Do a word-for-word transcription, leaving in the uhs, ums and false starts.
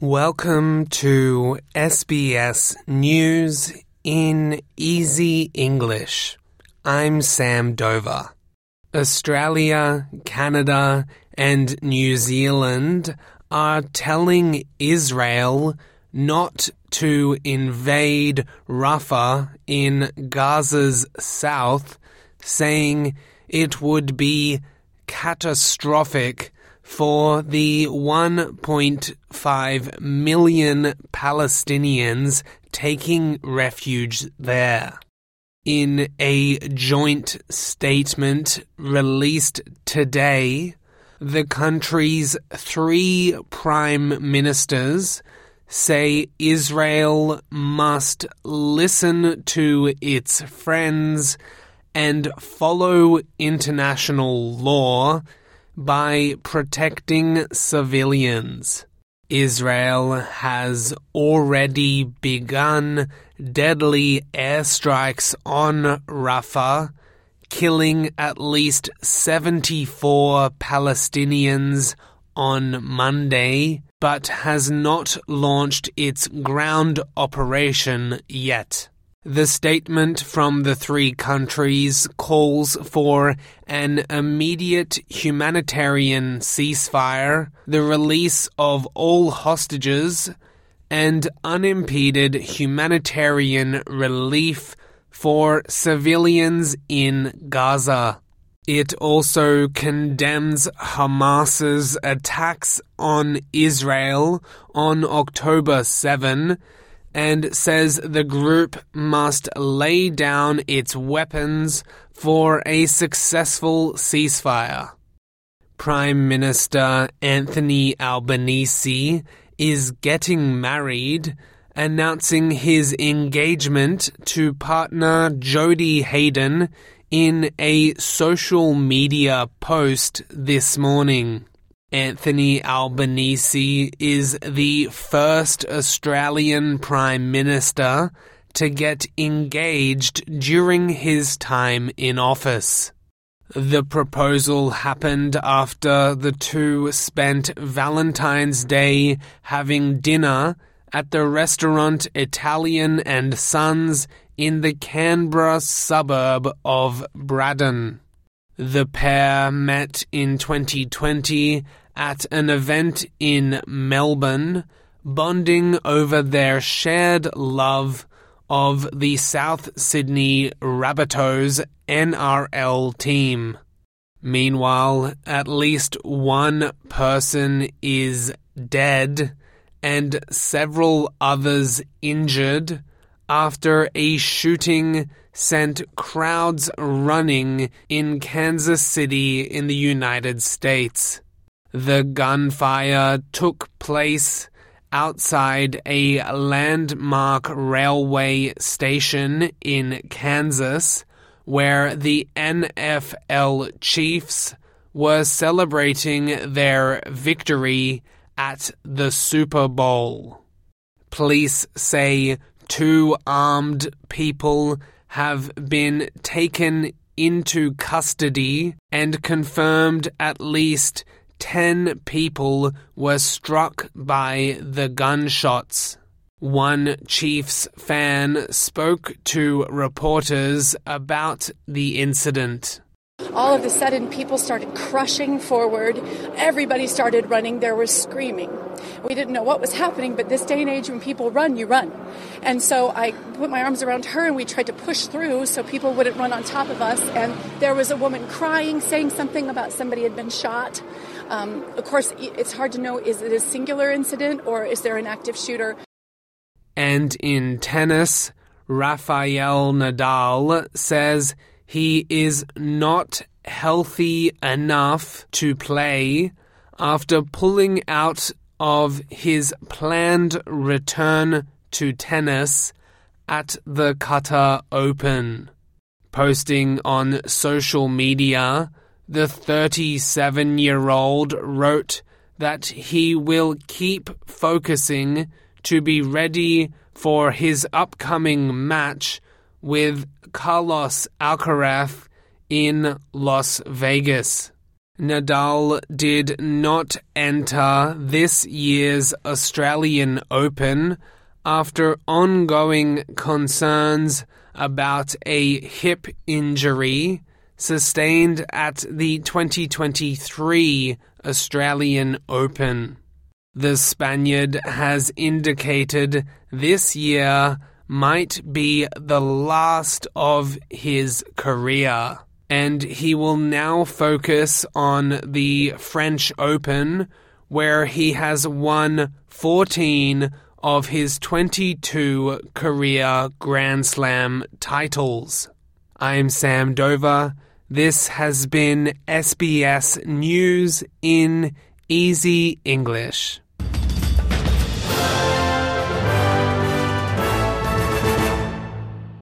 Welcome to S B S News in Easy English. I'm Sam Dover. Australia, Canada, and New Zealand are telling Israel not to invade Rafah in Gaza's south, saying it would be catastrophic for the one point five million Palestinians taking refuge there. In a joint statement released today, the country's three prime ministers say Israel must listen to its friends and follow international law by protecting civilians. Israel has already begun deadly airstrikes on Rafah, killing at least seventy-four Palestinians on Monday, but has not launched its ground operation yet. The statement from the three countries calls for an immediate humanitarian ceasefire, the release of all hostages, and unimpeded humanitarian relief for civilians in Gaza. It also condemns Hamas's attacks on Israel on October seventh, and says the group must lay down its weapons for a successful ceasefire. Prime Minister Anthony Albanese is getting married, announcing his engagement to partner Jodie Hayden in a social media post this morning. Anthony Albanese is the first Australian Prime Minister to get engaged during his time in office. The proposal happened after the two spent Valentine's Day having dinner at the restaurant Italian and Sons in the Canberra suburb of Braddon. The pair met in twenty twenty at an event in Melbourne, bonding over their shared love of the South Sydney Rabbitohs N R L team. Meanwhile, at least one person is dead and several others injured after a shooting sent crowds running in Kansas City in the United States. The gunfire took place outside a landmark railway station in Kansas, where the N F L Chiefs were celebrating their victory at the Super Bowl. Police say two armed people have been taken into custody and confirmed at least ten people were struck by the gunshots. One Chiefs fan spoke to reporters about the incident. All of a sudden, people started crushing forward. Everybody started running. There was screaming. We didn't know what was happening, but this day and age, when people run, you run. And so I put my arms around her, and we tried to push through so people wouldn't run on top of us. And there was a woman crying, saying something about somebody had been shot. Um, of course, it's hard to know, is it a singular incident or is there an active shooter? And in tennis, Rafael Nadal says he is not healthy enough to play after pulling out of his planned return to tennis at the Qatar Open. Posting on social media, the thirty-seven-year-old wrote that he will keep focusing to be ready for his upcoming match with Carlos Alcaraz in Las Vegas. Nadal did not enter this year's Australian Open after ongoing concerns about a hip injury sustained at the twenty twenty-three Australian Open. The Spaniard has indicated this year might be the last of his career, and he will now focus on the French Open, where he has won fourteen of his twenty-two career Grand Slam titles. I'm Sam Dover. This has been S B S News in Easy English.